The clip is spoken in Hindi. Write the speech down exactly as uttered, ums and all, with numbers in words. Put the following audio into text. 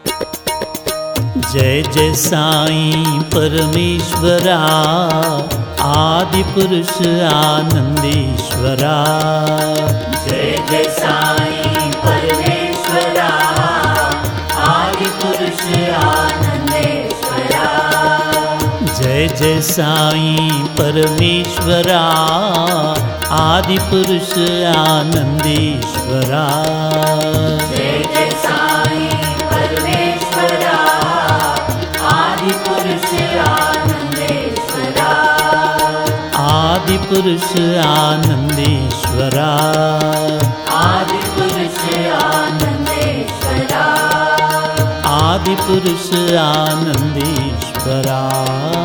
जय जय साईं परमेश्वरा, आदि पुरुष आनंदेश्वरा। जय जय साईं परमेश्वरा, आदि पुरुष आनंदेश्वरा। जय जय साईं परमेश्वरा, आदि पुरुष आनंदेश्वरा। जय जय साईं परमेश्वरा, आदि पुरुष आनंदेश्वरा। आदि पुरुष आनंदेश्वरा। आदि पुरुष आनंदेश्वरा। आदि पुरुष आनंदेश्वरा।